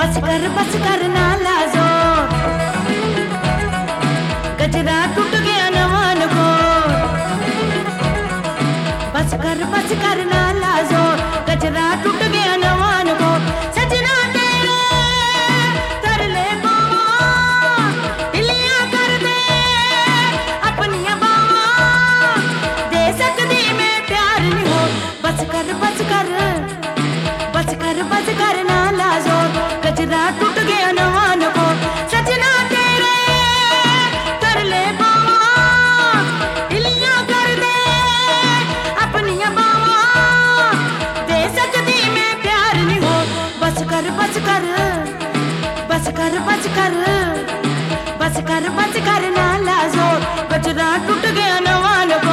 बस कर ना लाजो, गजरा टूट गया नवान को। बस कर ना लाजो, गजरा टूट गया नवान को। सजना तेरे कर ले बावा, दिलियां कर दे अपनियां बावा। दे सकदी मैं प्यार नहीं हो। बस कर ना लाजो, गजरा टूट गया नवान को। सजना तेरे कर ले बावा, दिलियां कर दे अपनियां बावा। दे सकदी मैं प्यार नहीं हो। बस कर ना लाजो, गजरा टूट गया नवान को।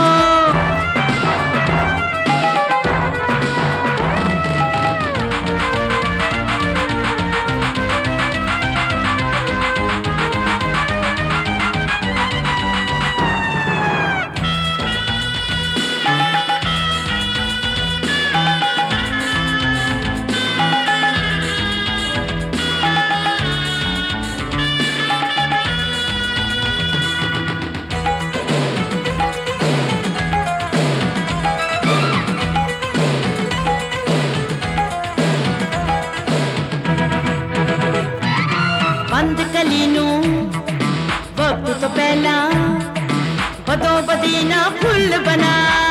बंद कली नू वक्त तो पहला बदो बदीना फुल बना।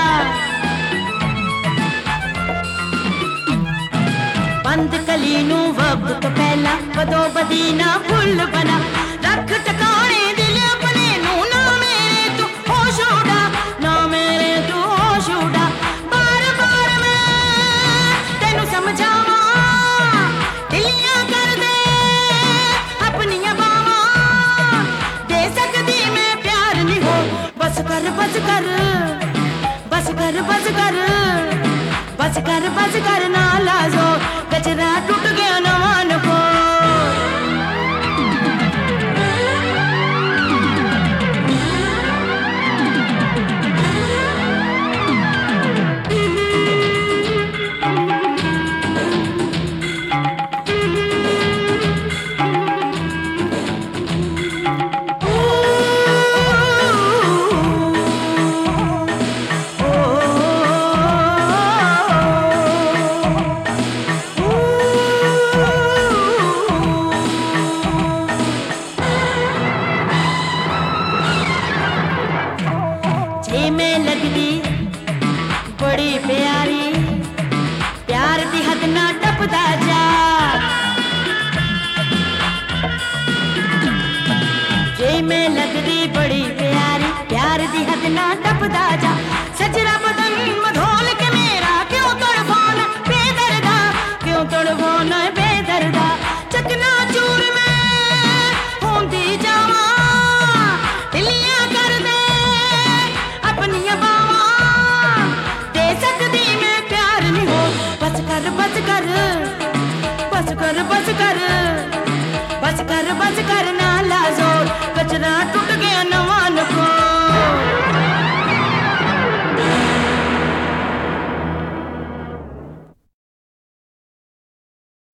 बंद कली नू वक्त तो पहला बदो बदीना फुल बना। रख टकाने दिल अपने नू, ना मेरे तू होश उड़ा, ना मेरे तू होश उड़ा। बार बार मैं तेनू समझावा, दिलियां कर दे अपनियां बावा। दे सकदी मैं प्यार नहीं हो। बस कर ना लाजो, गजरा टूट गया नवान को। मैं लगदी बड़ी प्यारी, प्यार दी हद ना टपदा जा। जे मैं लगदी बड़ी प्यारी, प्यार दी हद ना टपदा जा। सजरा बदन मधोल के मेरा क्यों तड़फाना बेदर्दा, क्यों तड़फाना बेदर्दा। चकना चूर में होंदी जावा, दिलियां कर दे अपनियां बावा। दे सकदी मैं प्यार नहीं हो। बस कर ना